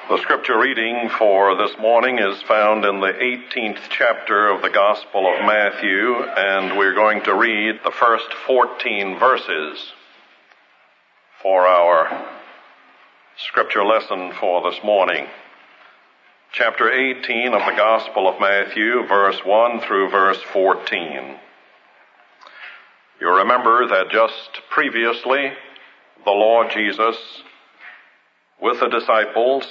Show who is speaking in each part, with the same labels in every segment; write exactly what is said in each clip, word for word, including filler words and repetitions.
Speaker 1: The scripture reading for this morning is found in the eighteenth chapter of the Gospel of Matthew, and we're going to read the first fourteen verses for our scripture lesson for this morning. Chapter eighteen of the Gospel of Matthew, verse one through verse fourteen. You remember that just previously, the Lord Jesus, with the disciples,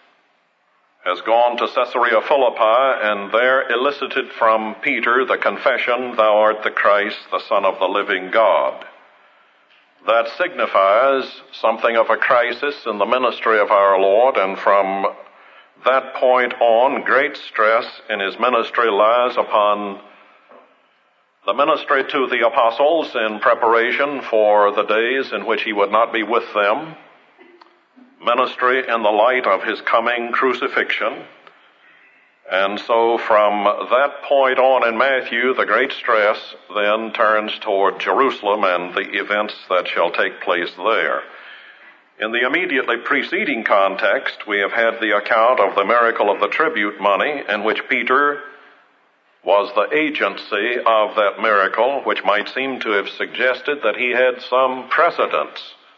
Speaker 1: has gone to Caesarea Philippi and there elicited from Peter the confession, "Thou art the Christ, the Son of the living God." That signifies something of a crisis in the ministry of our Lord, and from that point on, great stress in his ministry lies upon the ministry to the apostles in preparation for the days in which he would not be with them, ministry in the light of his coming crucifixion. And so from that point on in Matthew, the great stress then turns toward Jerusalem and the events that shall take place there. In the immediately preceding context, we have had the account of the miracle of the tribute money, in which Peter was the agency of that miracle, which might seem to have suggested that he had some precedence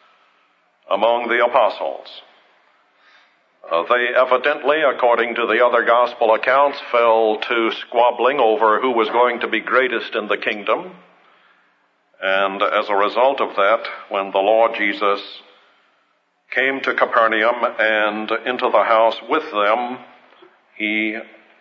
Speaker 1: among the apostles. Uh, they evidently, according to the other gospel accounts, fell to squabbling over who was going to be greatest in the kingdom. And as a result of that, when the Lord Jesus came to Capernaum and into the house with them, he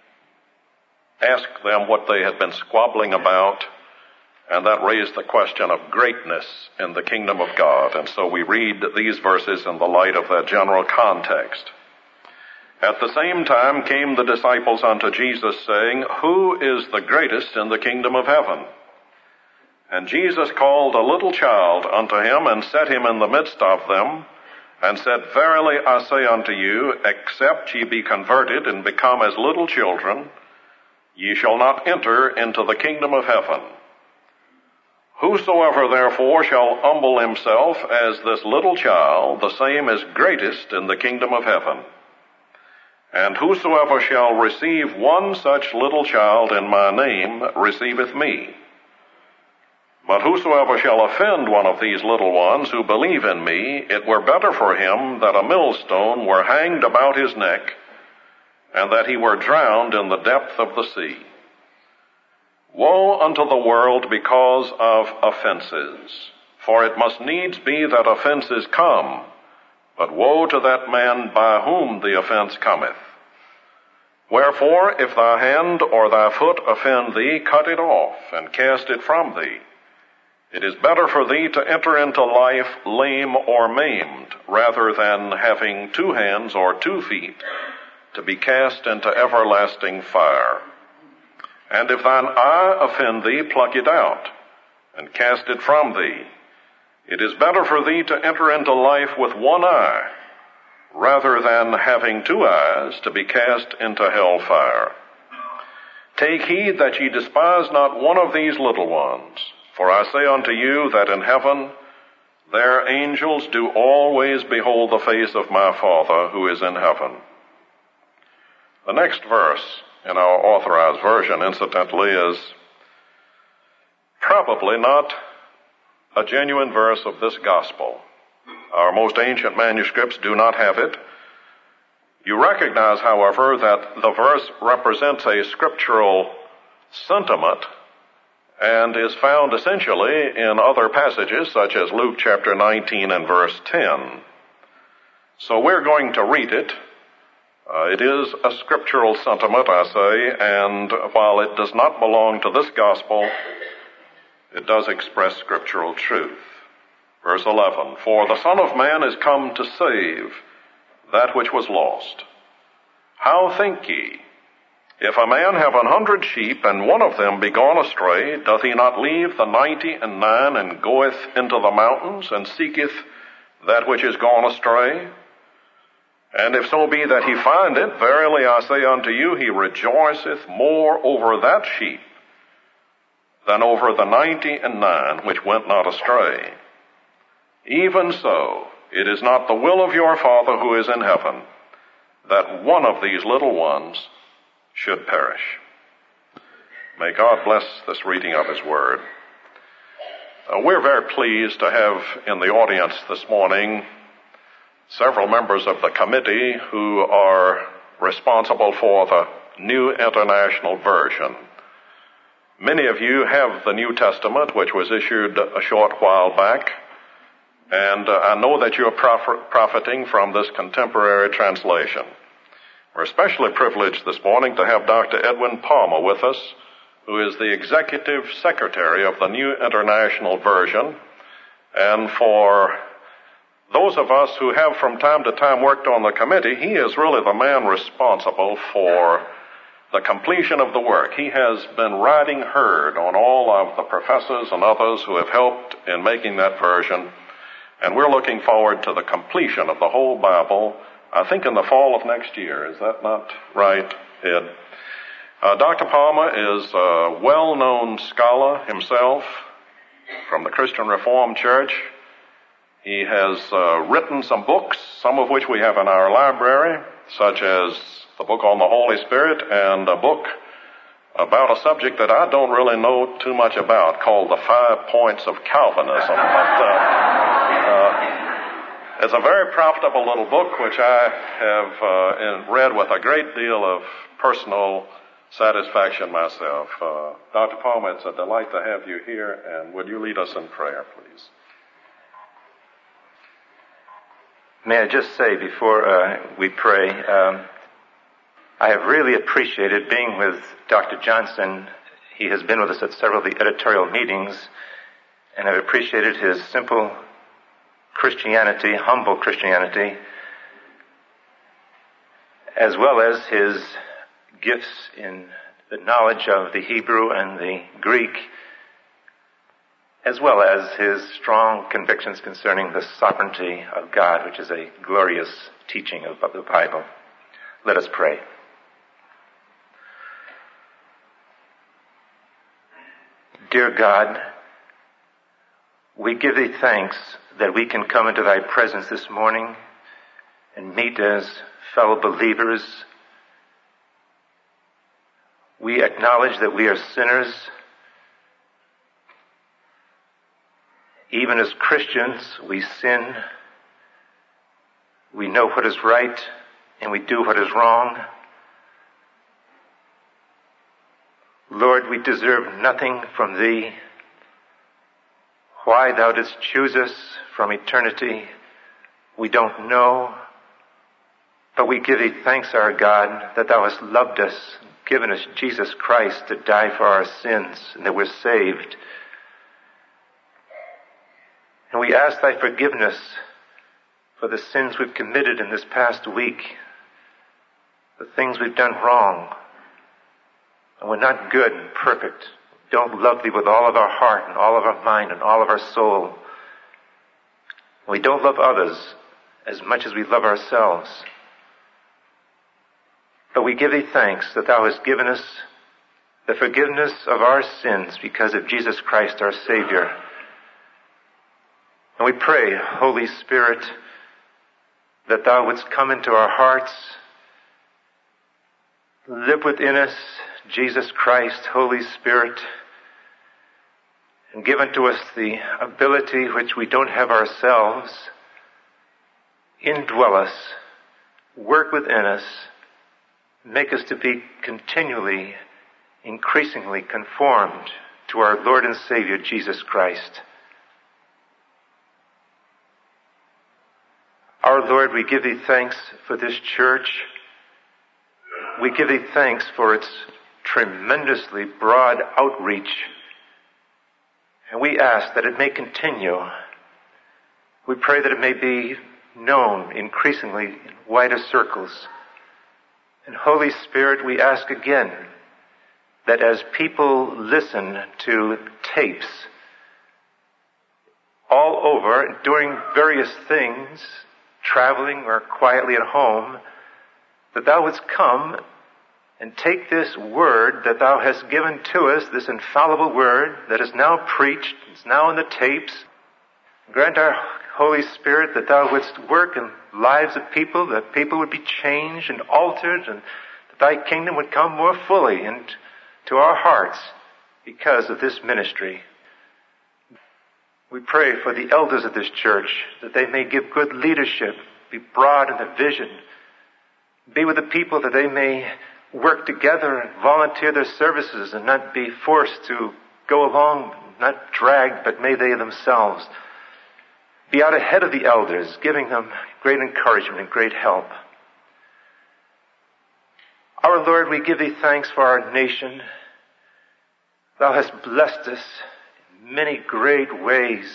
Speaker 1: asked them what they had been squabbling about, and that raised the question of greatness in the kingdom of God. And so we read these verses in the light of that general context. At the same time came the disciples unto Jesus, saying, "Who is the greatest in the kingdom of heaven?" And Jesus called a little child unto him, and set him in the midst of them, and said, "Verily I say unto you, except ye be converted and become as little children, ye shall not enter into the kingdom of heaven. Whosoever therefore shall humble himself as this little child, the same is greatest in the kingdom of heaven. And whosoever shall receive one such little child in my name receiveth me. But whosoever shall offend one of these little ones who believe in me, it were better for him that a millstone were hanged about his neck, and that he were drowned in the depth of the sea. Woe unto the world because of offenses, for it must needs be that offenses come, but woe to that man by whom the offense cometh. Wherefore, if thy hand or thy foot offend thee, cut it off, and cast it from thee. It is better for thee to enter into life lame or maimed, rather than having two hands or two feet, to be cast into everlasting fire. And if thine eye offend thee, pluck it out, and cast it from thee. It is better for thee to enter into life with one eye, rather than having two eyes, to be cast into hell fire. Take heed that ye despise not one of these little ones, for I say unto you that in heaven their angels do always behold the face of my Father who is in heaven." The next verse in our authorized version, incidentally, is probably not a genuine verse of this gospel. Our most ancient manuscripts do not have it. You recognize, however, that the verse represents a scriptural sentiment and is found essentially in other passages, such as Luke chapter nineteen and verse ten. So we're going to read it. Uh, it is a scriptural sentiment, I say, and while it does not belong to this gospel, it does express scriptural truth. Verse eleven, "For the Son of Man is come to save that which was lost. How think ye? If a man have an hundred sheep, and one of them be gone astray, doth he not leave the ninety and nine, and goeth into the mountains, and seeketh that which is gone astray? And if so be that he find it, verily I say unto you, he rejoiceth more over that sheep than over the ninety and nine which went not astray. Even so, it is not the will of your Father who is in heaven that one of these little ones should perish. May God bless this reading of His Word. Uh, we're very pleased to have in the audience this morning several members of the committee who are responsible for the New International Version. Many of you have the New Testament, which was issued a short while back, and uh, I know that you're prof- profiting from this contemporary translation. We're especially privileged this morning to have Doctor Edwin Palmer with us, who is the Executive Secretary of the New International Version. And for those of us who have from time to time worked on the committee, he is really the man responsible for the completion of the work. He has been riding herd on all of the professors and others who have helped in making that version. And we're looking forward to the completion of the whole Bible, I think in the fall of next year. Is that not right, Ed? Uh, Doctor Palmer is a well-known scholar himself from the Christian Reformed Church. He has uh, written some books, some of which we have in our library, such as the book on the Holy Spirit and a book about a subject that I don't really know too much about called The Five Points of Calvinism. But, uh, uh, it's a very profitable little book which I have uh, in, read with a great deal of personal satisfaction myself. Uh, Doctor Palmer, it's a delight to have you here, and would you lead us in prayer, please?
Speaker 2: May I just say before uh, we pray, um, I have really appreciated being with Doctor Johnson. He has been with us at several of the editorial meetings, and I've appreciated his simple Christianity, humble Christianity, as well as his gifts in the knowledge of the Hebrew and the Greek, as well as his strong convictions concerning the sovereignty of God, which is a glorious teaching of the Bible. Let us pray. Dear God, we give Thee thanks that we can come into Thy presence this morning and meet as fellow believers. We acknowledge that we are sinners. Even as Christians, we sin. We know what is right and we do what is wrong. Lord, we deserve nothing from Thee. Why Thou didst choose us from eternity, we don't know. But we give Thee thanks, our God, that Thou hast loved us, given us Jesus Christ to die for our sins, and that we're saved. And we ask Thy forgiveness for the sins we've committed in this past week, the things we've done wrong. And we're not good and perfect. Don't love Thee with all of our heart and all of our mind and all of our soul. We don't love others as much as we love ourselves. But we give Thee thanks that Thou hast given us the forgiveness of our sins because of Jesus Christ our Savior. And we pray, Holy Spirit, that Thou wouldst come into our hearts, live within us, Jesus Christ, Holy Spirit, and give unto us the ability which we don't have ourselves. Indwell us, work within us, make us to be continually, increasingly conformed to our Lord and Savior, Jesus Christ. Our Lord, we give Thee thanks for this church. We give Thee thanks for its tremendously broad outreach. And we ask that it may continue. We pray that it may be known increasingly in wider circles. And Holy Spirit, we ask again that as people listen to tapes all over, doing various things, traveling or quietly at home, that Thou wouldst come and take this word that Thou hast given to us, this infallible word that is now preached, is now in the tapes, Grant our Holy Spirit that thou wouldst work in lives of people, that people would be changed and altered, and that thy kingdom would come more fully into our hearts because of this ministry. We pray for the elders of this church, that they may give good leadership, be broad in the vision, be with the people that they may work together and volunteer their services and not be forced to go along, not dragged, but may they themselves be out ahead of the elders, giving them great encouragement and great help. Our Lord, we give thee thanks for our nation. Thou hast blessed us in many great ways.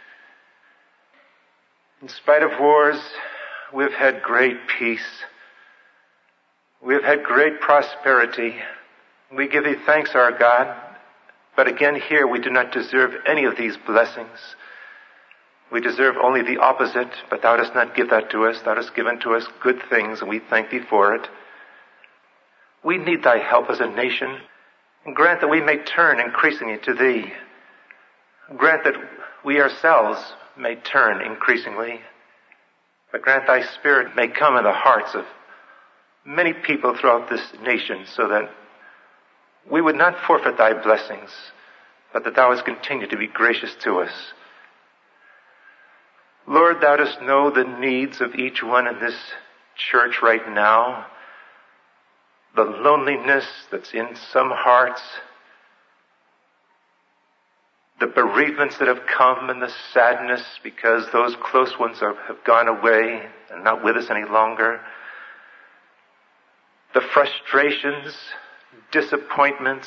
Speaker 2: In spite of wars, we've had great peace. We've had great prosperity. We give thee thanks, our God. But again here, we do not deserve any of these blessings. We deserve only the opposite, but thou dost not give that to us. Thou hast given to us good things, and we thank thee for it. We need thy help as a nation, and grant that we may turn increasingly to thee. Grant that we ourselves may turn increasingly, but grant thy Spirit may come in the hearts of many people throughout this nation, so that we would not forfeit thy blessings, but that thou hast continued to be gracious to us. Lord, thou dost know the needs of each one in this church right now, the loneliness that's in some hearts, the bereavements that have come, and the sadness because those close ones are, have gone away and not with us any longer, the frustrations, disappointments.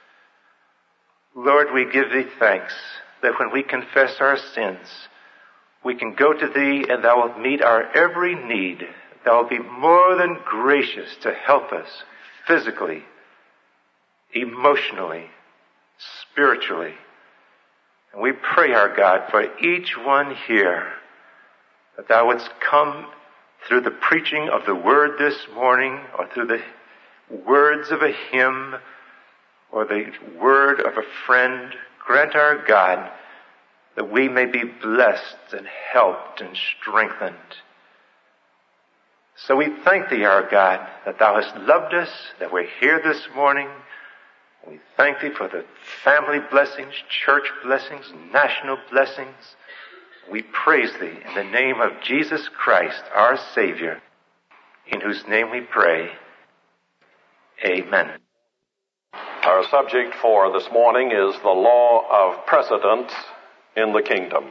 Speaker 2: Lord, we give thee thanks that when we confess our sins, we can go to thee and thou wilt meet our every need. Thou wilt be more than gracious to help us physically, emotionally, spiritually. And we pray, our God, for each one here, that thou wouldst come through the preaching of the word this morning, or through the words of a hymn, or the word of a friend. Grant, our God, that we may be blessed and helped and strengthened. So we thank thee, our God, that thou hast loved us, that we're here this morning. We thank thee for the family blessings, church blessings, national blessings. We praise thee in the name of Jesus Christ, our Savior, in whose name we pray. Amen.
Speaker 1: Our subject for this morning is the law of precedence in the kingdom.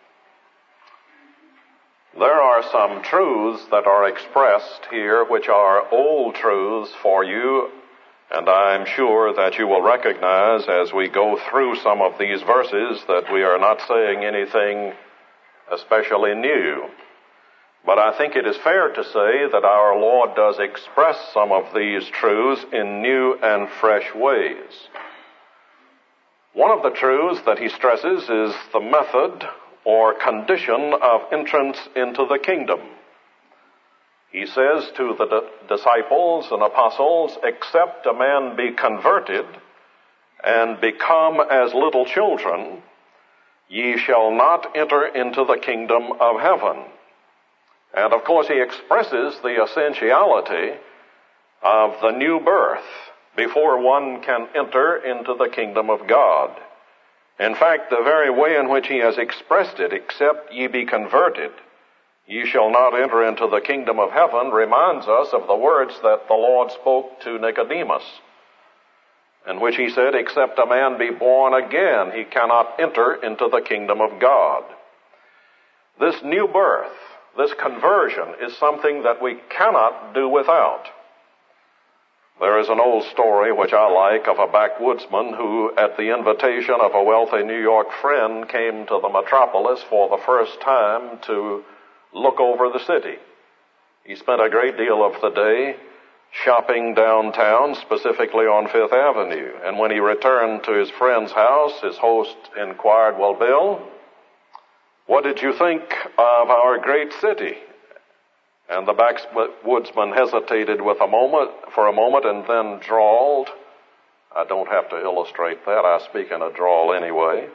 Speaker 1: There are some truths that are expressed here which are old truths for you, and I'm sure that you will recognize as we go through some of these verses that we are not saying anything especially new. But I think it is fair to say that our Lord does express some of these truths in new and fresh ways. One of the truths that he stresses is the method or condition of entrance into the kingdom. He says to the di- disciples and apostles, "Except a man be converted and become as little children, ye shall not enter into the kingdom of heaven." And of course he expresses the essentiality of the new birth before one can enter into the kingdom of God. In fact, the very way in which he has expressed it, "Except ye be converted, ye shall not enter into the kingdom of heaven," reminds us of the words that the Lord spoke to Nicodemus, in which he said, "Except a man be born again, he cannot enter into the kingdom of God." This new birth, this conversion, is something that we cannot do without. There is an old story which I like of a backwoodsman who, at the invitation of a wealthy New York friend, came to the metropolis for the first time to look over the city. He spent a great deal of the day shopping downtown, specifically on Fifth Avenue. And when he returned to his friend's house, his host inquired, "Well, Bill, what did you think of our great city?" And the backwoodsman hesitated with a moment, for a moment, and then drawled. I don't have to illustrate that. I speak in a drawl anyway.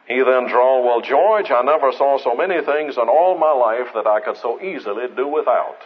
Speaker 1: He then drawled, "Well, George, I never saw so many things in all my life that I could so easily do without."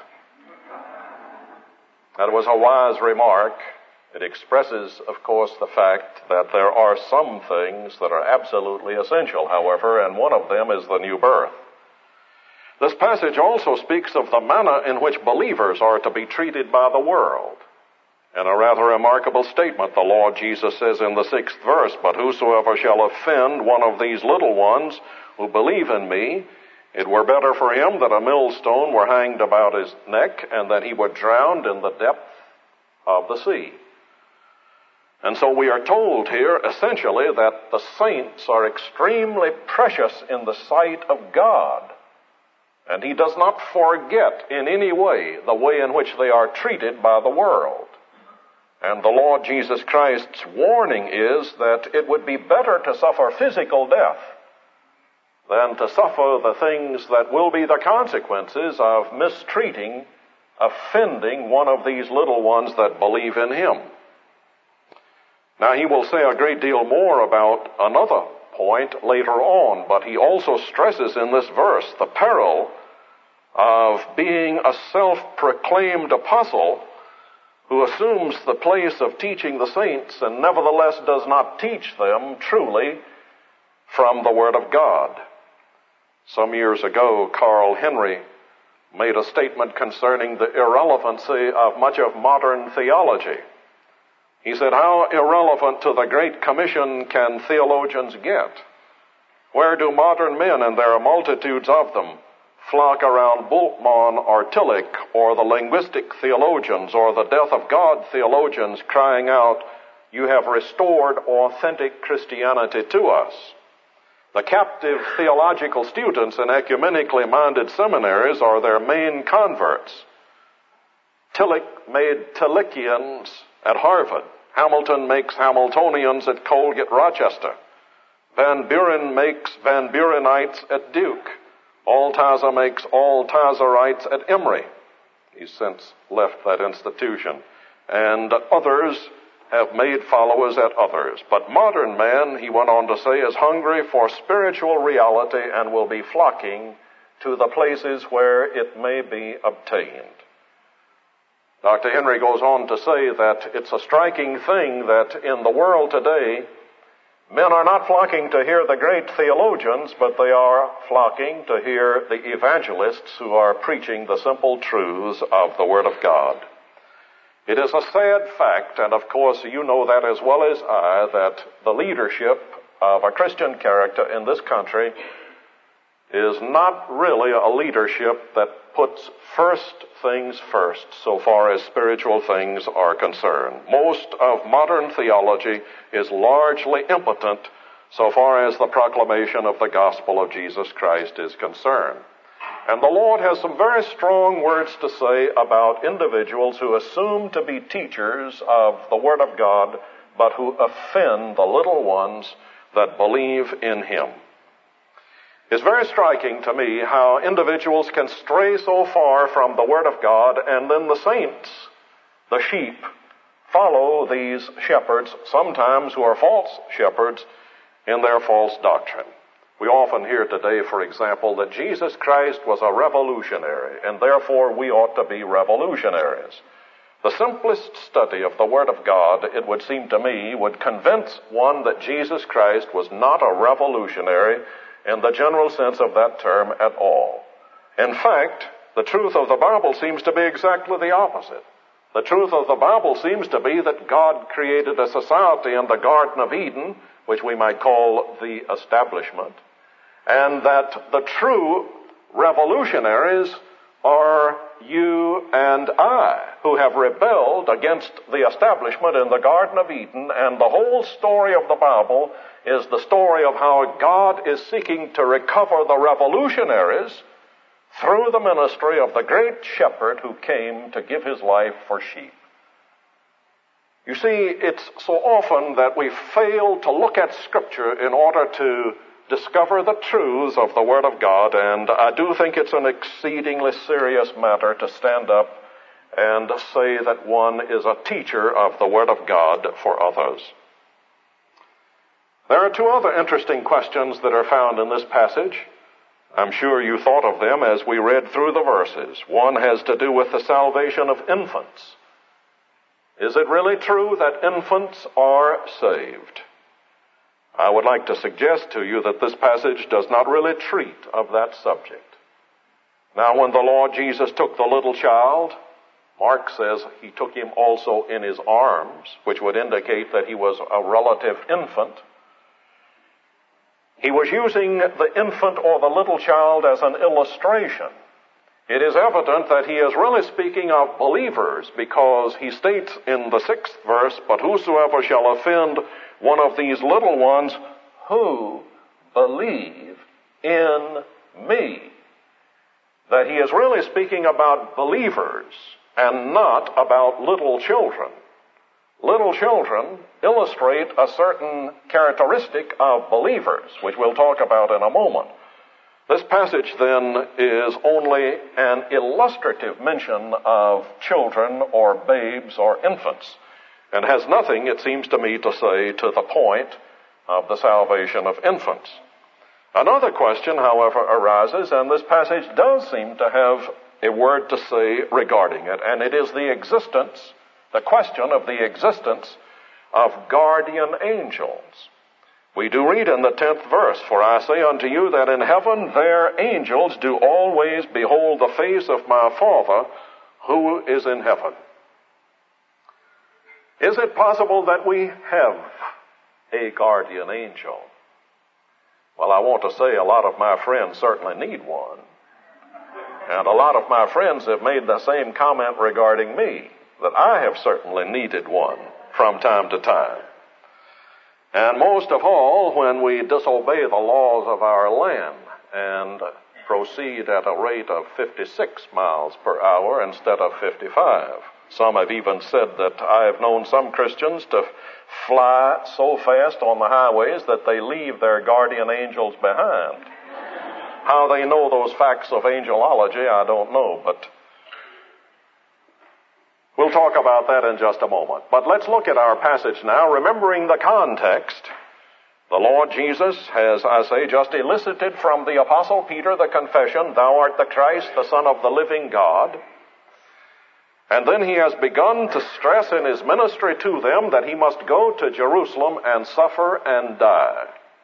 Speaker 1: That was a wise remark. It expresses, of course, the fact that there are some things that are absolutely essential, however, and one of them is the new birth. This passage also speaks of the manner in which believers are to be treated by the world. In a rather remarkable statement, the Lord Jesus says in the sixth verse, "But whosoever shall offend one of these little ones who believe in me, it were better for him that a millstone were hanged about his neck, and that he were drowned in the depth of the sea." And so we are told here, essentially, that the saints are extremely precious in the sight of God. And he does not forget in any way the way in which they are treated by the world. And the Lord Jesus Christ's warning is that it would be better to suffer physical death than to suffer the things that will be the consequences of mistreating, offending one of these little ones that believe in him. Now, he will say a great deal more about another point later on, but he also stresses in this verse the peril of being a self-proclaimed apostle who assumes the place of teaching the saints and nevertheless does not teach them truly from the Word of God. Some years ago, Carl Henry made a statement concerning the irrelevancy of much of modern theology. He said, "How irrelevant to the Great Commission can theologians get? Where do modern men, and there are multitudes of them, flock around Bultmann or Tillich or the linguistic theologians or the death of God theologians crying out, 'You have restored authentic Christianity to us'? The captive theological students in ecumenically minded seminaries are their main converts. Tillich made Tillichians at Harvard. Hamilton makes Hamiltonians at Colgate Rochester. Van Buren makes Van Burenites at Duke. Althazar makes Althazarites at Emory." He's since left that institution. "And others have made followers at others. But modern man," he went on to say, "is hungry for spiritual reality and will be flocking to the places where it may be obtained." Doctor Henry goes on to say that it's a striking thing that in the world today, men are not flocking to hear the great theologians, but they are flocking to hear the evangelists who are preaching the simple truths of the Word of God. It is a sad fact, and of course you know that as well as I, that the leadership of a Christian character in this country is not really a leadership that puts first things first so far as spiritual things are concerned. Most of modern theology is largely impotent so far as the proclamation of the gospel of Jesus Christ is concerned. And the Lord has some very strong words to say about individuals who assume to be teachers of the Word of God, but who offend the little ones that believe in Him. It's very striking to me how individuals can stray so far from the Word of God, and then the saints, the sheep, follow these shepherds, sometimes who are false shepherds, in their false doctrine. We often hear today, for example, that Jesus Christ was a revolutionary, and therefore we ought to be revolutionaries. The simplest study of the Word of God, it would seem to me, would convince one that Jesus Christ was not a revolutionary in the general sense of that term at all. In fact, the truth of the Bible seems to be exactly the opposite. The truth of the Bible seems to be that God created a society in the Garden of Eden, which we might call the establishment, and that the true revolutionaries are you and I, who have rebelled against the establishment in the Garden of Eden, and the whole story of the Bible is the story of how God is seeking to recover the revolutionaries through the ministry of the great shepherd who came to give his life for sheep. You see, it's so often that we fail to look at Scripture in order to discover the truths of the Word of God, and I do think it's an exceedingly serious matter to stand up and say that one is a teacher of the Word of God for others. There are two other interesting questions that are found in this passage. I'm sure you thought of them as we read through the verses. One has to do with the salvation of infants. Is it really true that infants are saved? I would like to suggest to you that this passage does not really treat of that subject. Now, when the Lord Jesus took the little child, Mark says he took him also in his arms, which would indicate that he was a relative infant. He was using the infant or the little child as an illustration. It is evident that he is really speaking of believers, because he states in the sixth verse, "But whosoever shall offend one of these little ones who believe in me," that he is really speaking about believers and not about little children. Little children illustrate a certain characteristic of believers, which we'll talk about in a moment. This passage, then, is only an illustrative mention of children or babes or infants, and has nothing, it seems to me, to say to the point of the salvation of infants. Another question, however, arises, and this passage does seem to have a word to say regarding it, and it is the existence, the question of the existence of guardian angels. We do read in the tenth verse, "For I say unto you that in heaven their angels do always behold the face of my Father who is in heaven." Is it possible that we have a guardian angel? Well, I want to say a lot of my friends certainly need one. And a lot of my friends have made the same comment regarding me, that I have certainly needed one from time to time. And most of all, when we disobey the laws of our land and proceed at a rate of fifty-six miles per hour instead of fifty-five. Some have even said that I have known some Christians to fly so fast on the highways that they leave their guardian angels behind. How they know those facts of angelology, I don't know, but we'll talk about that in just a moment. But let's look at our passage now, remembering the context. The Lord Jesus has, I say, just elicited from the Apostle Peter the confession, "Thou art the Christ, the Son of the living God." And then he has begun to stress in his ministry to them that he must go to Jerusalem and suffer and die.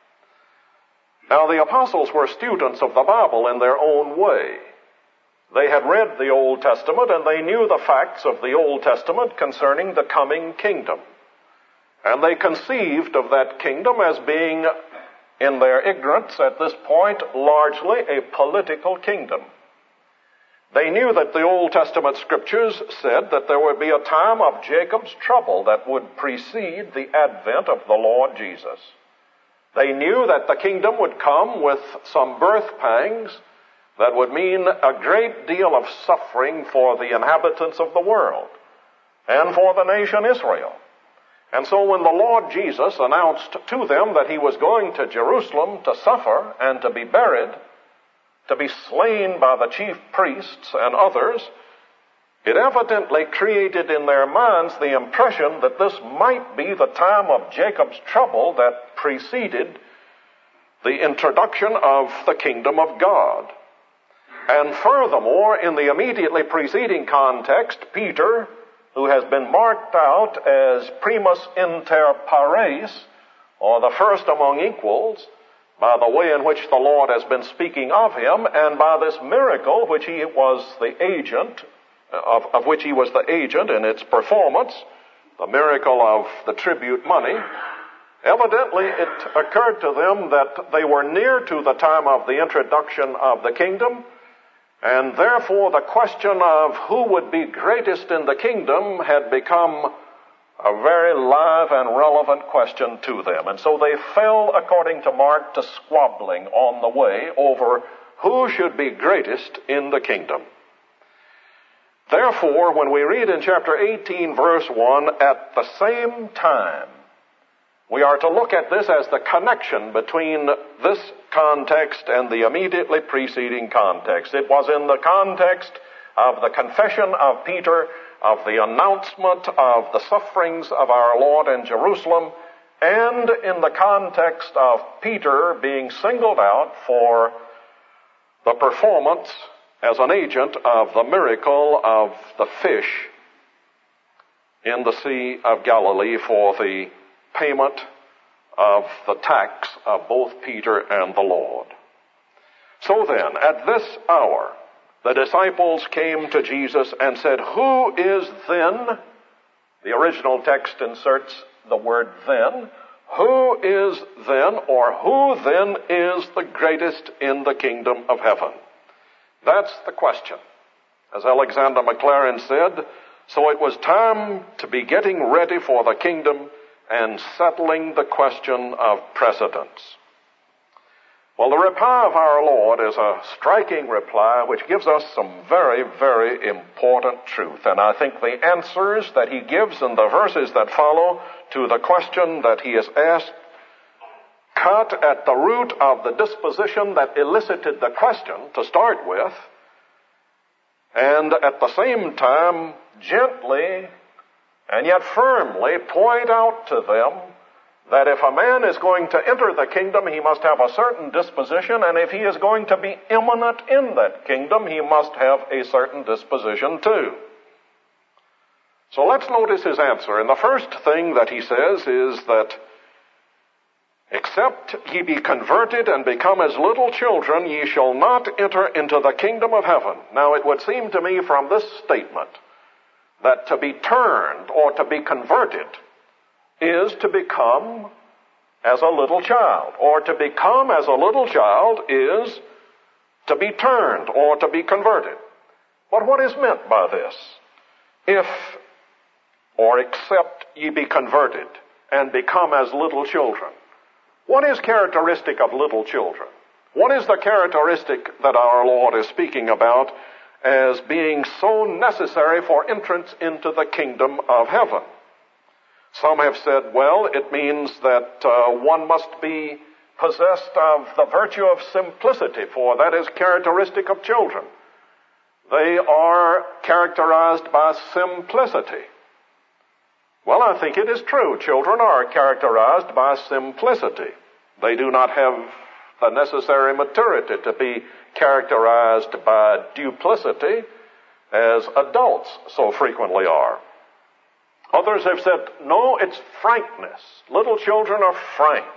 Speaker 1: Now, the apostles were students of the Bible in their own way. They had read the Old Testament, and they knew the facts of the Old Testament concerning the coming kingdom. And they conceived of that kingdom as being, in their ignorance at this point, largely a political kingdom. They knew that the Old Testament scriptures said that there would be a time of Jacob's trouble that would precede the advent of the Lord Jesus. They knew that the kingdom would come with some birth pangs that would mean a great deal of suffering for the inhabitants of the world and for the nation Israel. And so when the Lord Jesus announced to them that he was going to Jerusalem to suffer and to be buried, to be slain by the chief priests and others, it evidently created in their minds the impression that this might be the time of Jacob's trouble that preceded the introduction of the kingdom of God. And furthermore, in the immediately preceding context, Peter, who has been marked out as primus inter pares, or the first among equals, by the way in which the Lord has been speaking of him, and by this miracle which he was the agent, of, of which he was the agent in its performance, the miracle of the tribute money, evidently it occurred to them that they were near to the time of the introduction of the kingdom, and therefore the question of who would be greatest in the kingdom had become a very live and relevant question to them. And so they fell, according to Mark, to squabbling on the way over who should be greatest in the kingdom. Therefore, when we read in chapter eighteen, verse one, "At the same time," we are to look at this as the connection between this context and the immediately preceding context. It was in the context of the confession of Peter, of the announcement of the sufferings of our Lord in Jerusalem, and in the context of Peter being singled out for the performance as an agent of the miracle of the fish in the Sea of Galilee for the payment of the tax of both Peter and the Lord. So then, at this hour, the disciples came to Jesus and said, "Who is then," the original text inserts the word then, "who is then, or who then is the greatest in the kingdom of heaven?" That's the question. As Alexander Maclaren said, so it was time to be getting ready for the kingdom and settling the question of precedence. Well, the reply of our Lord is a striking reply which gives us some very, very important truth. And I think the answers that he gives in the verses that follow to the question that he has asked cut at the root of the disposition that elicited the question to start with, and at the same time gently and yet firmly point out to them that if a man is going to enter the kingdom, he must have a certain disposition, and if he is going to be eminent in that kingdom, he must have a certain disposition too. So let's notice his answer. And the first thing that he says is that, "Except ye be converted and become as little children, ye shall not enter into the kingdom of heaven." Now, it would seem to me from this statement that to be turned or to be converted is to become as a little child, or to become as a little child is to be turned or to be converted. But what is meant by this? If, or except ye be converted and become as little children. What is characteristic of little children? What is the characteristic that our Lord is speaking about as being so necessary for entrance into the kingdom of heaven? Some have said, well, it means that uh, one must be possessed of the virtue of simplicity, for that is characteristic of children. They are characterized by simplicity. Well, I think it is true. Children are characterized by simplicity. They do not have the necessary maturity to be characterized by duplicity as adults so frequently are. Others have said, no, it's frankness. Little children are frank.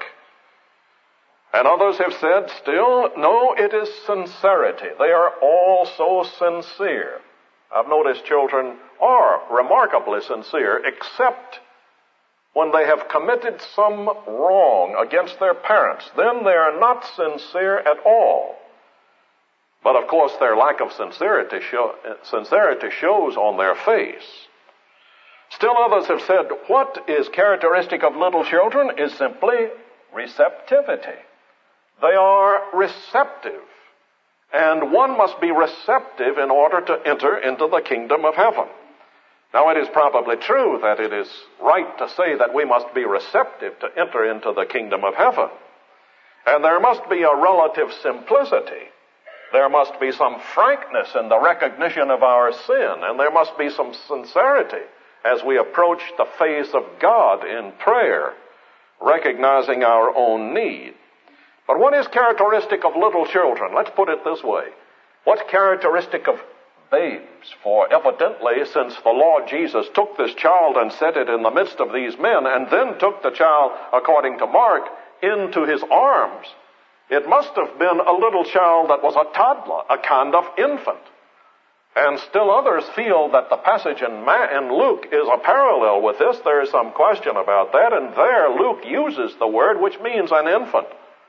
Speaker 1: And others have said still, no, it is sincerity. They are all so sincere. I've noticed children are remarkably sincere, except when they have committed some wrong against their parents. Then they are not sincere at all. But of course, their lack of sincerity, show, sincerity shows on their face. Still others have said, what is characteristic of little children is simply receptivity. They are receptive. And one must be receptive in order to enter into the kingdom of heaven. Now, it is probably true that it is right to say that we must be receptive to enter into the kingdom of heaven. And there must be a relative simplicity. There must be some frankness in the recognition of our sin, and there must be some sincerity as we approach the face of God in prayer, recognizing our own need. But what is characteristic of little children? Let's put it this way. What's characteristic of babes? For evidently, since the Lord Jesus took this child and set it in the midst of these men, and then took the child, according to Mark, into his arms, it must have been a little child that was a toddler, a kind of infant. And still others feel that the passage in, Ma- in Luke is a parallel with this. There is some question about that, and there Luke uses the word which means an infant.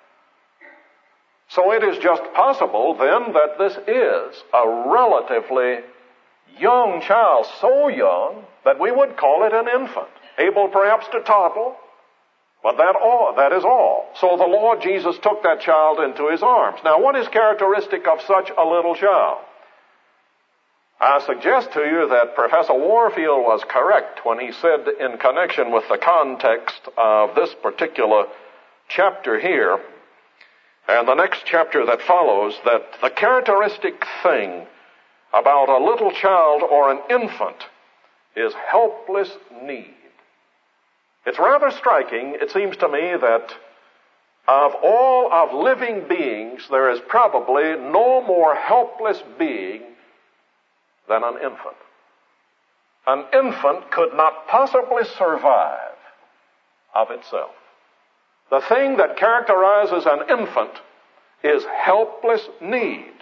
Speaker 1: So it is just possible then that this is a relatively young child, so young that we would call it an infant, able perhaps to toddle, but that all, that is all. So the Lord Jesus took that child into his arms. Now, what is characteristic of such a little child? I suggest to you that Professor Warfield was correct when he said, in connection with the context of this particular chapter here, and the next chapter that follows, that the characteristic thing about a little child or an infant is helpless need. It's rather striking, it seems to me, that of all of living beings, there is probably no more helpless being than an infant. An infant could not possibly survive of itself. The thing that characterizes an infant is helpless need.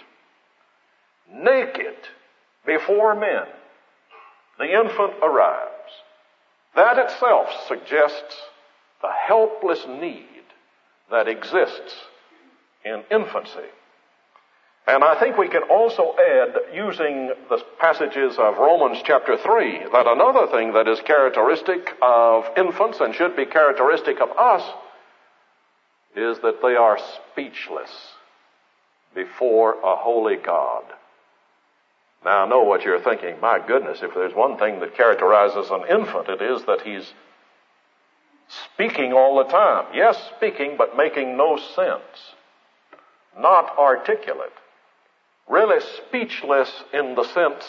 Speaker 1: Naked before men, the infant arrives. That itself suggests the helpless need that exists in infancy. And I think we can also add, using the passages of Romans chapter three, that another thing that is characteristic of infants and should be characteristic of us is that they are speechless before a holy God. Now, I know what you're thinking. My goodness, if there's one thing that characterizes an infant, it is that he's speaking all the time. Yes, speaking, but making no sense. Not articulate. Really speechless in the sense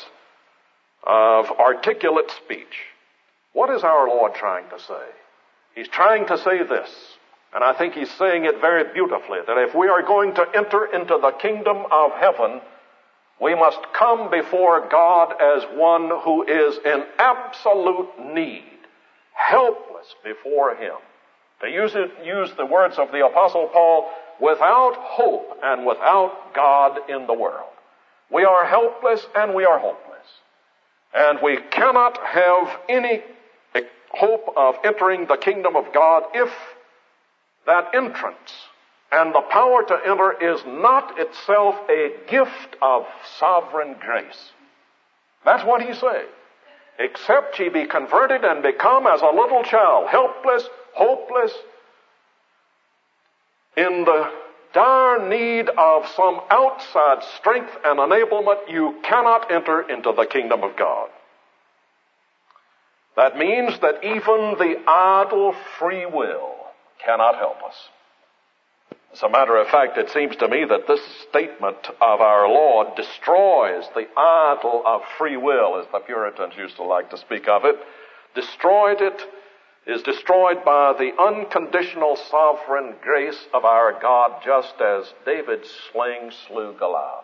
Speaker 1: of articulate speech. What is our Lord trying to say? He's trying to say this, and I think he's saying it very beautifully, that if we are going to enter into the kingdom of heaven, we must come before God as one who is in absolute need, helpless before him. To use it, use the words of the Apostle Paul, without hope and without God in the world. We are helpless and we are hopeless. And we cannot have any hope of entering the kingdom of God if that entrance and the power to enter is not itself a gift of sovereign grace. That's what he's saying. Except ye be converted and become as a little child, helpless, hopeless, in the dire need of some outside strength and enablement, you cannot enter into the kingdom of God. That means that even the idle free will cannot help us. As a matter of fact, it seems to me that this statement of our Lord destroys the idol of free will, as the Puritans used to like to speak of it. Destroyed it is destroyed by the unconditional sovereign grace of our God, just as David's sling slew Goliath.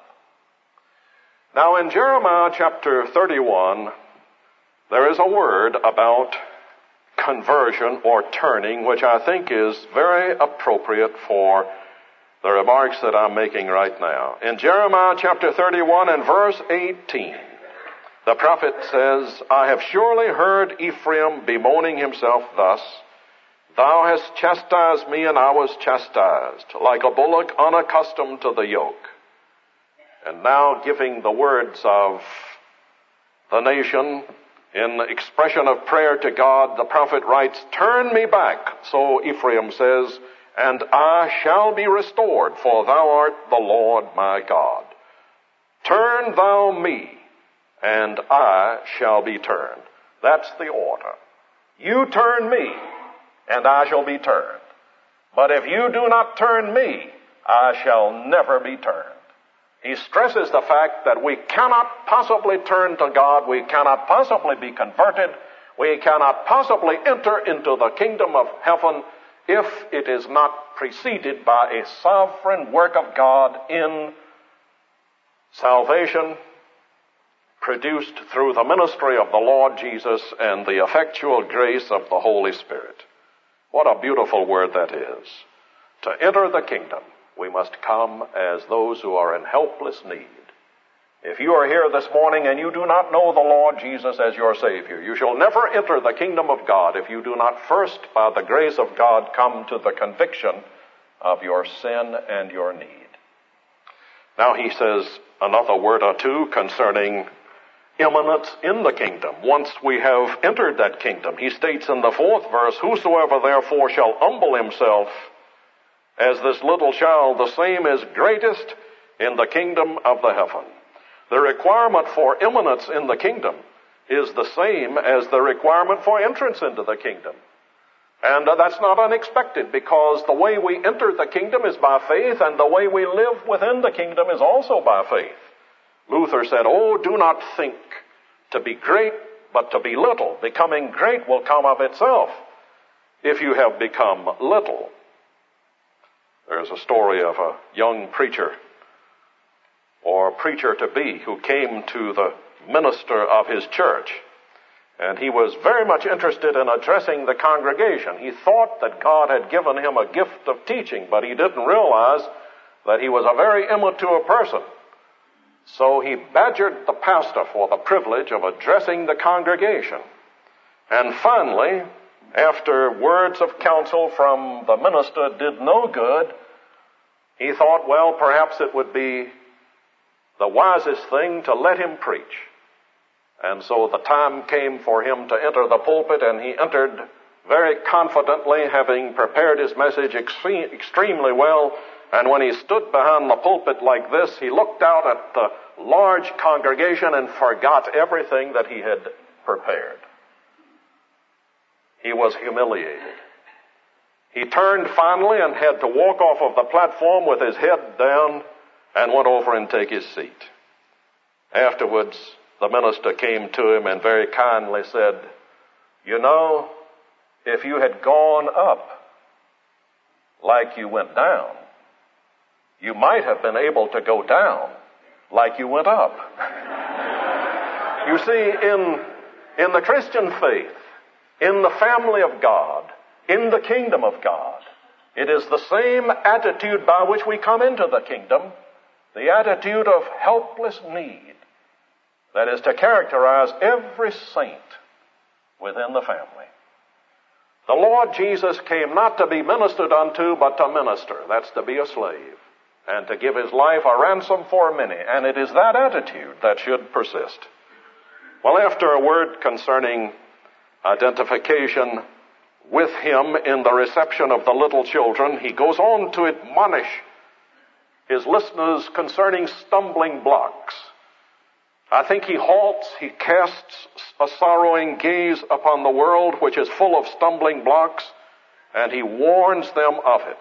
Speaker 1: Now in Jeremiah chapter thirty-one, there is a word about conversion or turning, which I think is very appropriate for the remarks that I'm making right now. In Jeremiah chapter thirty-one and verse eighteen, the prophet says, I have surely heard Ephraim bemoaning himself thus, Thou hast chastised me, and I was chastised, like a bullock unaccustomed to the yoke. And now giving the words of the nation in expression of prayer to God, the prophet writes, Turn me back, so Ephraim says, and I shall be restored, for thou art the Lord my God. Turn thou me, and I shall be turned. That's the order. You turn me, and I shall be turned. But if you do not turn me, I shall never be turned. He stresses the fact that we cannot possibly turn to God, we cannot possibly be converted, we cannot possibly enter into the kingdom of heaven if it is not preceded by a sovereign work of God in salvation, produced through the ministry of the Lord Jesus and the effectual grace of the Holy Spirit. What a beautiful word that is. To enter the kingdom, we must come as those who are in helpless need. If you are here this morning and you do not know the Lord Jesus as your Savior, you shall never enter the kingdom of God if you do not first, by the grace of God, come to the conviction of your sin and your need. Now he says another word or two concerning eminence in the kingdom. Once we have entered that kingdom, he states in the fourth verse, Whosoever therefore shall humble himself as this little child, the same is greatest in the kingdom of the heaven. The requirement for eminence in the kingdom is the same as the requirement for entrance into the kingdom. And uh, that's not unexpected, because the way we enter the kingdom is by faith, and the way we live within the kingdom is also by faith. Luther said, Oh, do not think to be great, but to be little. Becoming great will come of itself. if you have become little. There's a story of a young preacher or preacher-to-be who came to the minister of his church, and he was very much interested in addressing the congregation. He thought that God had given him a gift of teaching, but he didn't realize that he was a very immature person. So he badgered the pastor for the privilege of addressing the congregation. And finally, after words of counsel from the minister did no good, he thought, well, perhaps it would be the wisest thing to let him preach. And so the time came for him to enter the pulpit, and he entered very confidently, having prepared his message extre- extremely well. And when he stood behind the pulpit like this, he looked out at the large congregation and forgot everything that he had prepared. He was humiliated. He turned finally and had to walk off of the platform with his head down and went over and take his seat. Afterwards, the minister came to him and very kindly said, "You know, if you had gone up like you went down, you might have been able to go down like you went up." You see, in, in the Christian faith, in the family of God, in the kingdom of God, it is the same attitude by which we come into the kingdom, the attitude of helpless need, that is to characterize every saint within the family. The Lord Jesus came not to be ministered unto, but to minister. That's to be a slave, and to give his life a ransom for many. And it is that attitude that should persist. Well, after a word concerning identification with him in the reception of the little children, he goes on to admonish his listeners concerning stumbling blocks. I think he halts, he casts a sorrowing gaze upon the world which is full of stumbling blocks, and he warns them of it.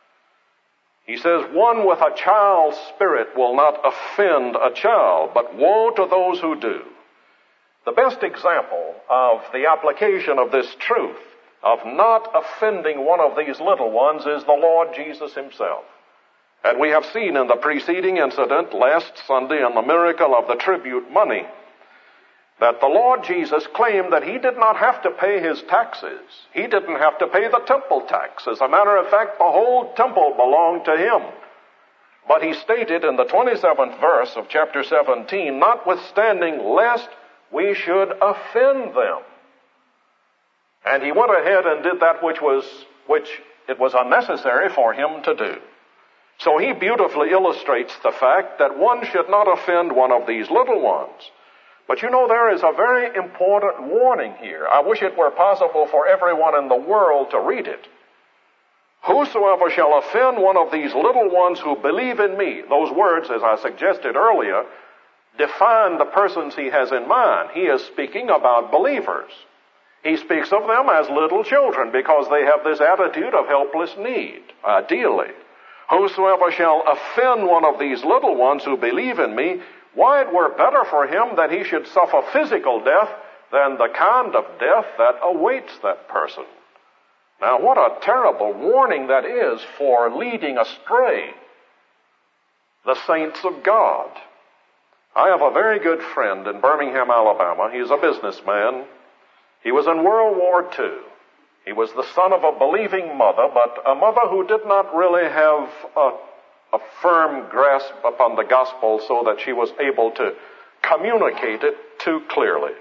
Speaker 1: He says, "One with a child's spirit will not offend a child, but woe to those who do." The best example of the application of this truth of not offending one of these little ones is the Lord Jesus himself. And we have seen in the preceding incident last Sunday in the miracle of the tribute money that the Lord Jesus claimed that he did not have to pay his taxes. He didn't have to pay the temple tax. As a matter of fact, the whole temple belonged to him. But he stated in the twenty-seventh verse of chapter seventeen, "Notwithstanding, lest we should offend them." And he went ahead and did that which was which it was unnecessary for him to do. So he beautifully illustrates the fact that one should not offend one of these little ones. But you know, there is a very important warning here. I wish it were possible for everyone in the world to read it. "Whosoever shall offend one of these little ones who believe in me." Those words, as I suggested earlier, define the persons he has in mind. He is speaking about believers. He speaks of them as little children because they have this attitude of helpless need, ideally. "Whosoever shall offend one of these little ones who believe in me, why, it were better for him that he should suffer physical death than the kind of death that awaits that person." Now, what a terrible warning that is for leading astray the saints of God. I have a very good friend in Birmingham, Alabama. He's a businessman. He was in World War Two. He was the son of a believing mother, but a mother who did not really have a, a firm grasp upon the gospel so that she was able to communicate it too clearly.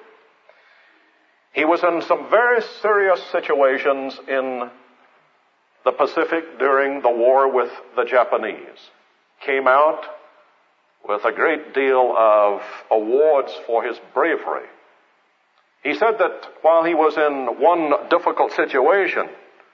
Speaker 1: He was in some very serious situations in the Pacific during the war with the Japanese. Came out with a great deal of awards for his bravery. He said that while he was in one difficult situation,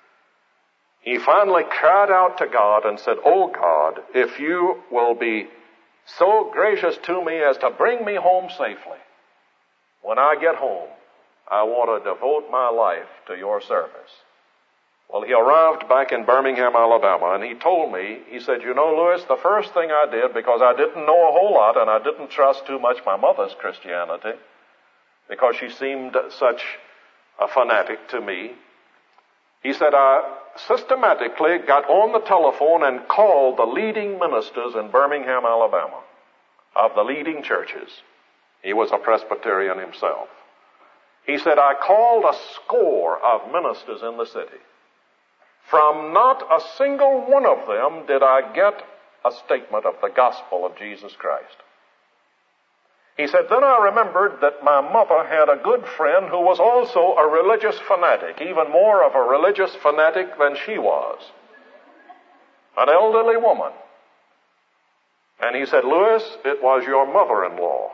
Speaker 1: he finally cried out to God and said, "Oh God, if you will be so gracious to me as to bring me home safely, when I get home, I want to devote my life to your service." Well, he arrived back in Birmingham, Alabama, and he told me, he said, "You know, Lewis, the first thing I did, because I didn't know a whole lot and I didn't trust too much my mother's Christianity, because she seemed such a fanatic to me,"
Speaker 3: He said, I systematically got on the telephone and called the leading ministers in Birmingham, Alabama, of the leading churches. He was a Presbyterian himself. He said, I called a score of ministers in the city. From not a single one of them did I get a statement of the gospel of Jesus Christ. He said, then I remembered that my mother had a good friend who was also a religious fanatic, even more of a religious fanatic than she was, an elderly woman. And he said, Lewis, it was your mother-in-law.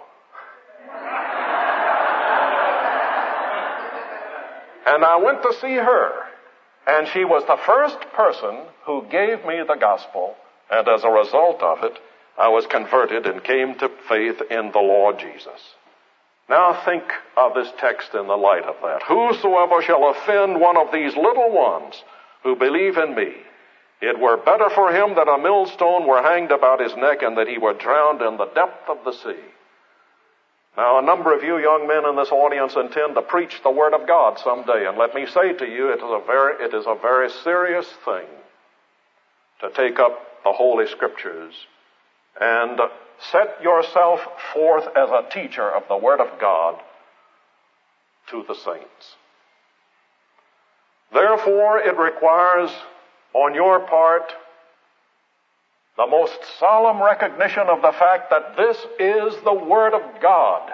Speaker 3: And I went to see her, and she was the first person who gave me the gospel, and as a result of it, I was converted and came to faith in the Lord Jesus. Now think of this text in the light of that. Whosoever shall offend one of these little ones who believe in me, it were better for him that a millstone were hanged about his neck and that he were drowned in the depth of the sea. Now, a number of you young men in this audience intend to preach the Word of God someday, and let me say to you, it is a very, it is a very serious thing to take up the Holy Scriptures and set yourself forth as a teacher of the Word of God to the saints. Therefore, it requires on your part the most solemn recognition of the fact that this is the Word of God,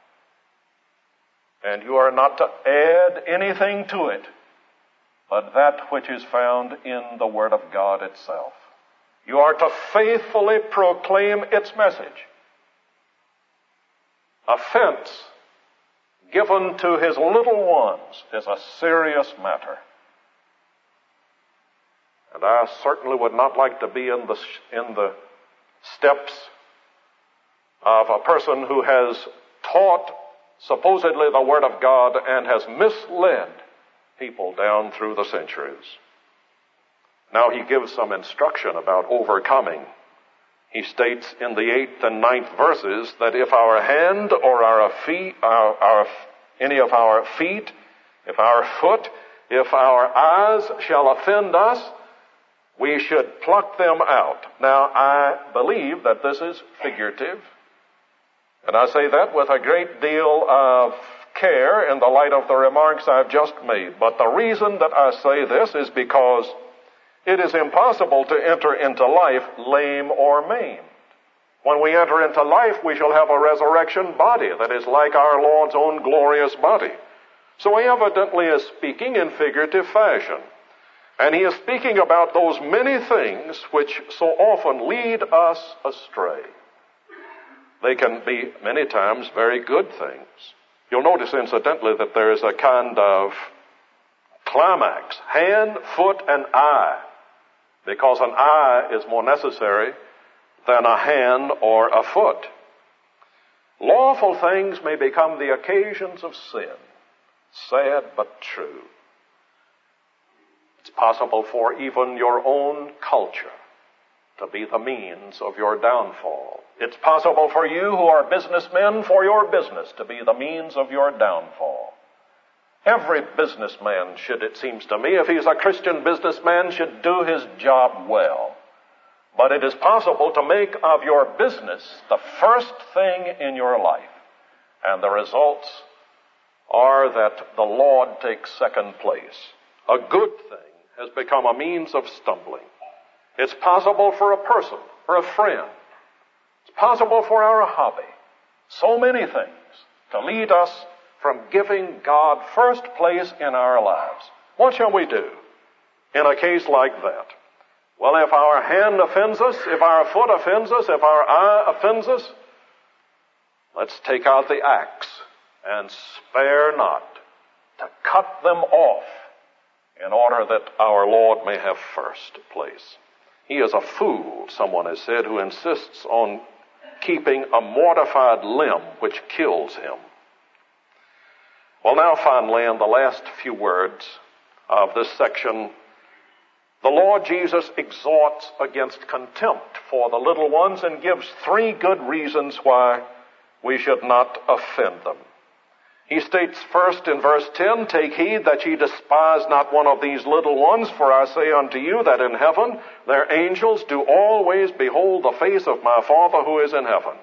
Speaker 3: and you are not to add anything to it but that which is found in the Word of God itself. You are to faithfully proclaim its message. Offense given to his little ones is a serious matter. And I certainly would not like to be in the, in the steps of a person who has taught supposedly the Word of God and has misled people down through the centuries. Now he gives some instruction about overcoming. He states in the eighth and ninth verses that if our hand or our feet, our, our, any of our feet, if our foot, if our eyes shall offend us, we should pluck them out. Now, I believe that this is figurative, and I say that with a great deal of care in the light of the remarks I've just made. But the reason that I say this is because it is impossible to enter into life lame or maimed. When we enter into life, we shall have a resurrection body that is like our Lord's own glorious body. So he evidently is speaking in figurative fashion. And he is speaking about those many things which so often lead us astray. They can be many times very good things. You'll notice, incidentally, that there is a kind of climax, hand, foot, and eye, because an eye is more necessary than a hand or a foot. Lawful things may become the occasions of sin. Sad but true. It's possible for even your own culture to be the means of your downfall. It's possible for you who are businessmen for your business to be the means of your downfall. Every businessman should, it seems to me, if he's a Christian businessman, should do his job well. But it is possible to make of your business the first thing in your life, and the results are that the Lord takes second place. A good thing has become a means of stumbling. It's possible for a person, for a friend. It's possible for our hobby. So many things to lead us from giving God first place in our lives. What shall we do in a case like that? Well, if our hand offends us, if our foot offends us, if our eye offends us, let's take out the axe and spare not to cut them off in order that our Lord may have first place. He is a fool, someone has said, who insists on keeping a mortified limb which kills him. Well, now finally, in the last few words of this section, the Lord Jesus exhorts against contempt for the little ones and gives three good reasons why we should not offend them. He states first in verse ten, "Take heed that ye despise not one of these little ones, for I say unto you that in heaven their angels do always behold the face of my Father who is in heaven."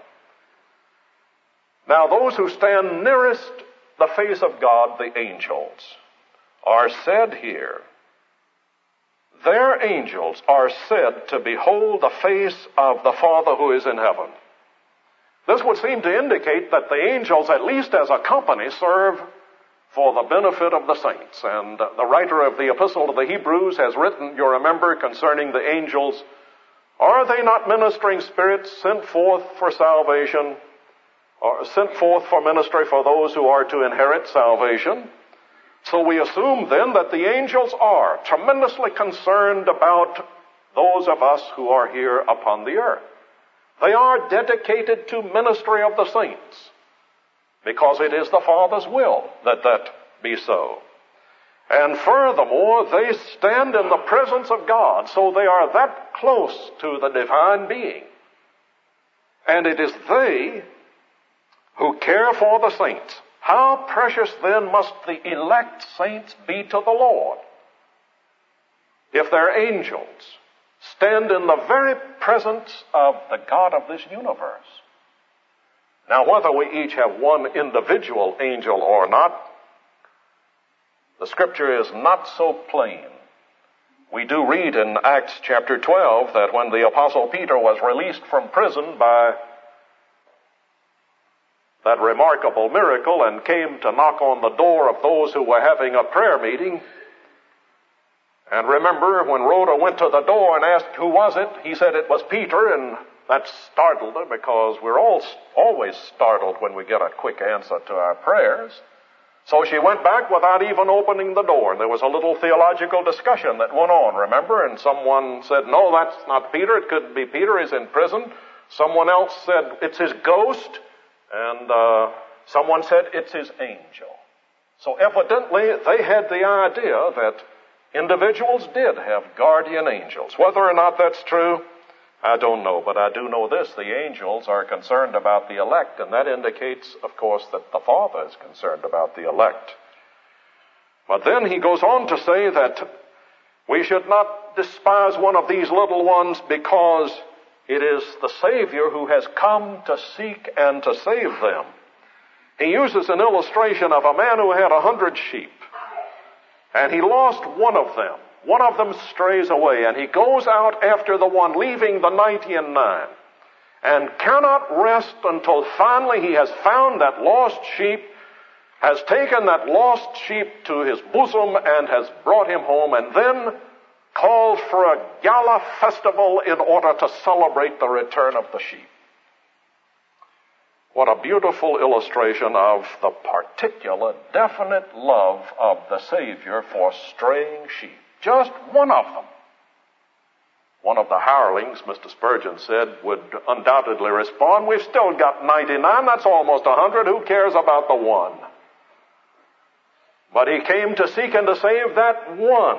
Speaker 3: Now those who stand nearest the face of God, the angels, are said here, their angels are said to behold the face of the Father who is in heaven. This would seem to indicate that the angels, at least as a company, serve for the benefit of the saints. And the writer of the Epistle to the Hebrews has written, you remember, concerning the angels, "Are they not ministering spirits sent forth for salvation, or sent forth for ministry for those who are to inherit salvation?" So we assume then that the angels are tremendously concerned about those of us who are here upon the earth. They are dedicated to ministry of the saints because it is the Father's will that that be so. And furthermore, they stand in the presence of God, so they are that close to the divine being. And it is they who care for the saints. How precious then must the elect saints be to the Lord if their angels stand in the very presence of the God of this universe. Now, whether we each have one individual angel or not, the Scripture is not so plain. We do read in Acts chapter twelve that when the Apostle Peter was released from prison by that remarkable miracle and came to knock on the door of those who were having a prayer meeting. And remember, when Rhoda went to the door and asked who was it, he said it was Peter, and that startled her because we're all always startled when we get a quick answer to our prayers. So she went back without even opening the door. And there was a little theological discussion that went on, remember? And someone said, no, that's not Peter. It couldn't be Peter. He's in prison. Someone else said, it's his ghost. And uh, someone said, it's his angel. So evidently, they had the idea that individuals did have guardian angels. Whether or not that's true, I don't know. But I do know this, the angels are concerned about the elect, and that indicates, of course, that the Father is concerned about the elect. But then he goes on to say that we should not despise one of these little ones because it is the Savior who has come to seek and to save them. He uses an illustration of a man who had a hundred sheep, and he lost one of them. One of them strays away, and he goes out after the one, leaving the ninety and nine, and cannot rest until finally he has found that lost sheep, has taken that lost sheep to his bosom, and has brought him home, and then called for a gala festival in order to celebrate the return of the sheep. What a beautiful illustration of the particular, definite love of the Savior for straying sheep. Just one of them. One of the hirelings, Mister Spurgeon said, would undoubtedly respond, we've still got ninety-nine, that's almost a hundred, who cares about the one? But he came to seek and to save that one.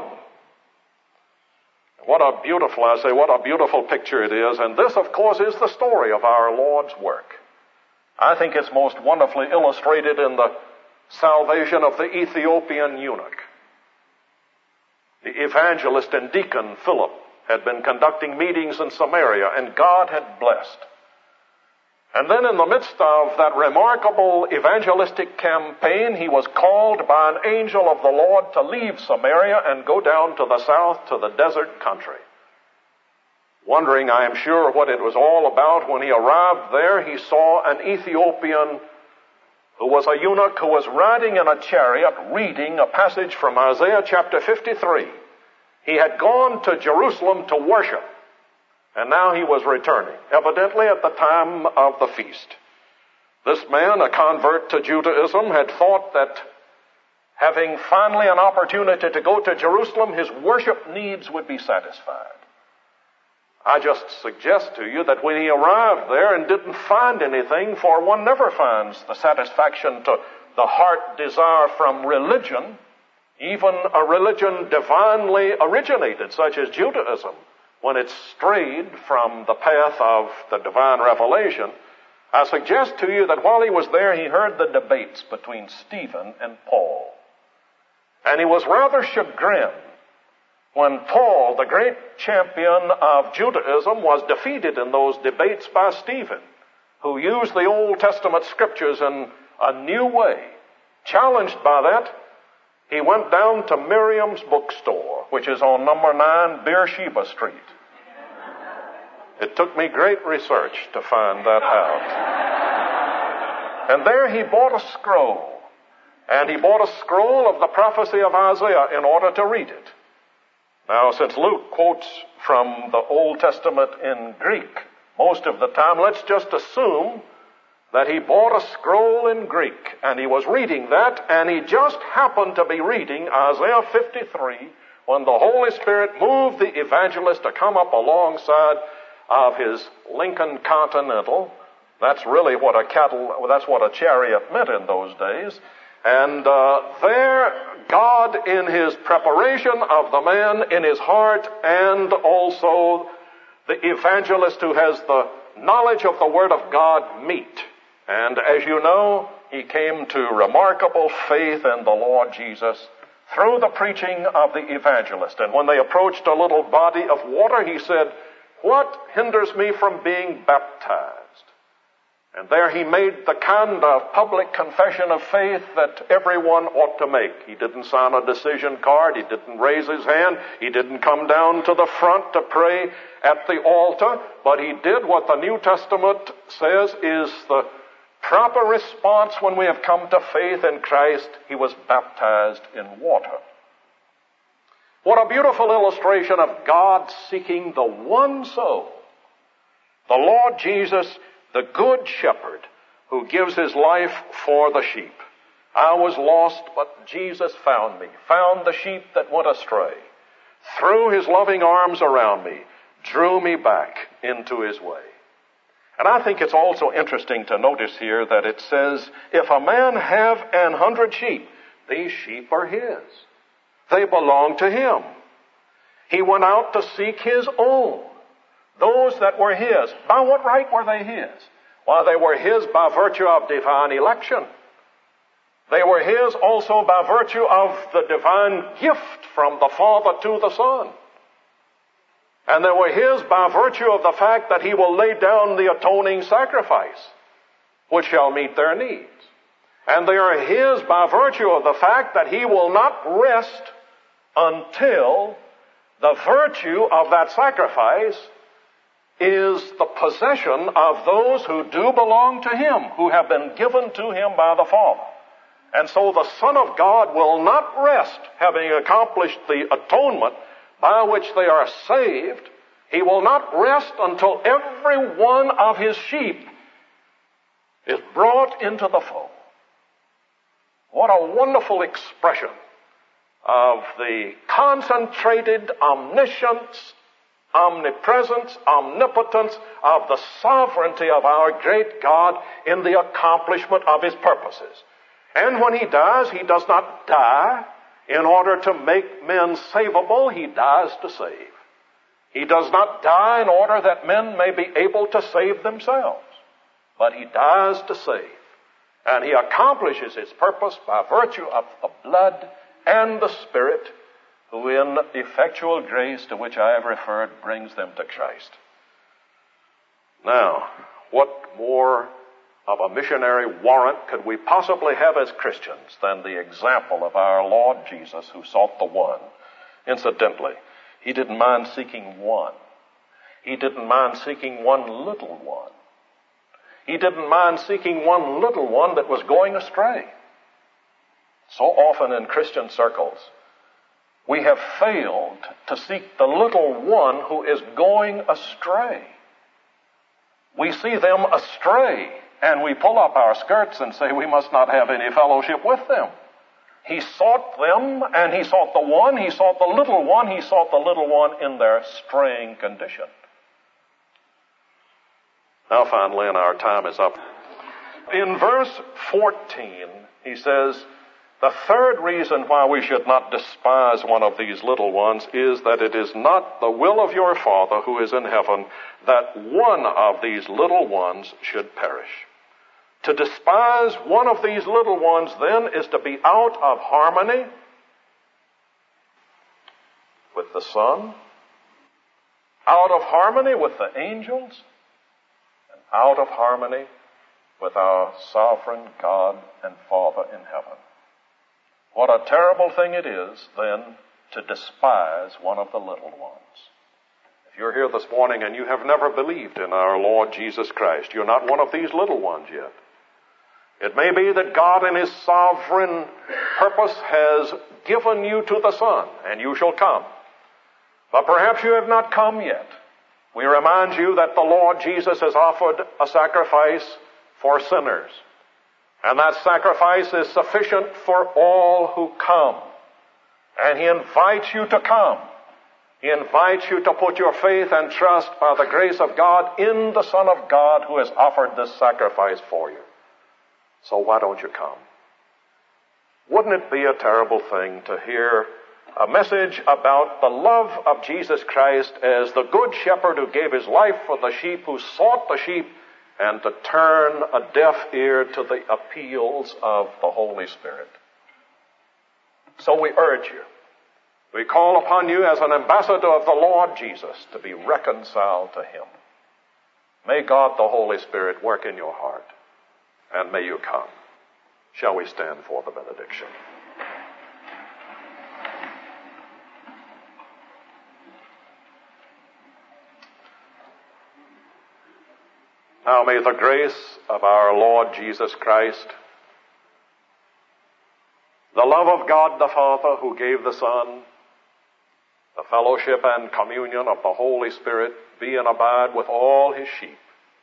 Speaker 3: What a beautiful, I say, what a beautiful picture it is. And this, of course, is the story of our Lord's work. I think it's most wonderfully illustrated in the salvation of the Ethiopian eunuch. The evangelist and deacon Philip had been conducting meetings in Samaria, and God had blessed. And then in the midst of that remarkable evangelistic campaign, he was called by an angel of the Lord to leave Samaria and go down to the south to the desert country. Wondering, I am sure, what it was all about, when he arrived there, he saw an Ethiopian who was a eunuch who was riding in a chariot reading a passage from Isaiah chapter fifty-three. He had gone to Jerusalem to worship, and now he was returning, evidently at the time of the feast. This man, a convert to Judaism, had thought that having finally an opportunity to go to Jerusalem, his worship needs would be satisfied. I just suggest to you that when he arrived there and didn't find anything, for one never finds the satisfaction to the heart desire from religion, even a religion divinely originated, such as Judaism, when it's strayed from the path of the divine revelation, I suggest to you that while he was there, he heard the debates between Stephen and Paul. And he was rather chagrined when Paul, the great champion of Judaism, was defeated in those debates by Stephen, who used the Old Testament scriptures in a new way. Challenged by that, he went down to Miriam's bookstore, which is on number nine Beersheba Street. It took me great research to find that out. And there he bought a scroll. And he bought a scroll of the prophecy of Isaiah in order to read it. Now, since Luke quotes from the Old Testament in Greek most of the time, let's just assume that he bought a scroll in Greek, and he was reading that, and he just happened to be reading Isaiah fifty-three when the Holy Spirit moved the evangelist to come up alongside of his Lincoln Continental. That's really what a cattle, that's what a chariot meant in those days. And uh, there, God, in his preparation of the man in his heart, and also the evangelist who has the knowledge of the Word of God, meet. And as you know, he came to remarkable faith in the Lord Jesus through the preaching of the evangelist. And when they approached a little body of water, he said, "What hinders me from being baptized?" And there he made the kind of public confession of faith that everyone ought to make. He didn't sign a decision card. He didn't raise his hand. He didn't come down to the front to pray at the altar. But he did what the New Testament says is the proper response when we have come to faith in Christ. He was baptized in water. What a beautiful illustration of God seeking the one soul. The Lord Jesus, the good shepherd who gives his life for the sheep. I was lost, but Jesus found me, found the sheep that went astray, threw his loving arms around me, drew me back into his way. And I think it's also interesting to notice here that it says, if a man have an hundred sheep, these sheep are his. They belong to him. He went out to seek his own. Those that were his. By what right were they his? Why, they were his by virtue of divine election. They were his also by virtue of the divine gift from the Father to the Son. And they were his by virtue of the fact that he will lay down the atoning sacrifice, which shall meet their needs. And they are his by virtue of the fact that he will not rest until the virtue of that sacrifice is the possession of those who do belong to him, who have been given to him by the Father. And so the Son of God will not rest, having accomplished the atonement by which they are saved. He will not rest until every one of his sheep is brought into the fold. What a wonderful expression of the concentrated omniscience, omnipresence, omnipotence of the sovereignty of our great God in the accomplishment of his purposes. And when he dies, he does not die in order to make men savable. He dies to save. He does not die in order that men may be able to save themselves, but he dies to save. And he accomplishes his purpose by virtue of the blood and the Spirit, who in effectual grace to which I have referred brings them to Christ. Now, what more of a missionary warrant could we possibly have as Christians than the example of our Lord Jesus, who sought the one? Incidentally, he didn't mind seeking one. He didn't mind seeking one little one. He didn't mind seeking one little one that was going astray. So often in Christian circles, we have failed to seek the little one who is going astray. We see them astray, and we pull up our skirts and say we must not have any fellowship with them. He sought them, and he sought the one, he sought the little one, he sought the little one in their straying condition. Now finally, and our time is up. In verse fourteen, he says, The third reason why we should not despise one of these little ones is that it is not the will of your Father who is in heaven that one of these little ones should perish. To despise one of these little ones, then, is to be out of harmony with the Son, out of harmony with the angels, and out of harmony with our sovereign God and Father in heaven. What a terrible thing it is, then, to despise one of the little ones. If you're here this morning and you have never believed in our Lord Jesus Christ, you're not one of these little ones yet. It may be that God in His sovereign purpose has given you to the Son, and you shall come. But perhaps you have not come yet. We remind you that the Lord Jesus has offered a sacrifice for sinners. And that sacrifice is sufficient for all who come. And He invites you to come. He invites you to put your faith and trust by the grace of God in the Son of God who has offered this sacrifice for you. So why don't you come? Wouldn't it be a terrible thing to hear a message about the love of Jesus Christ as the good shepherd who gave His life for the sheep, who sought the sheep, and to turn a deaf ear to the appeals of the Holy Spirit? So we urge you, we call upon you as an ambassador of the Lord Jesus to be reconciled to Him. May God the Holy Spirit work in your heart, and may you come. Shall we stand for the benediction? Now may the grace of our Lord Jesus Christ, the love of God the Father who gave the Son, the fellowship and communion of the Holy Spirit be and abide with all His sheep.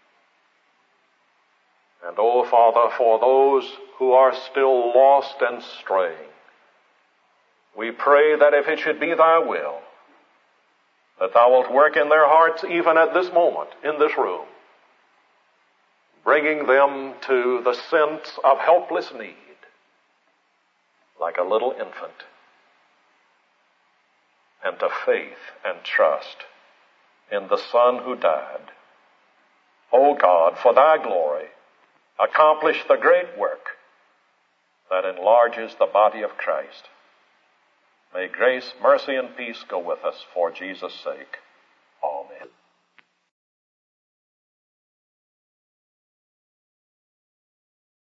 Speaker 3: And, O Father, for those who are still lost and straying, we pray that if it should be Thy will, that Thou wilt work in their hearts even at this moment, in this room, bringing them to the sense of helpless need, like a little infant, and to faith and trust in the Son who died. O God, for Thy glory, accomplish the great work that enlarges the body of Christ. May grace, mercy, and peace go with us for Jesus' sake.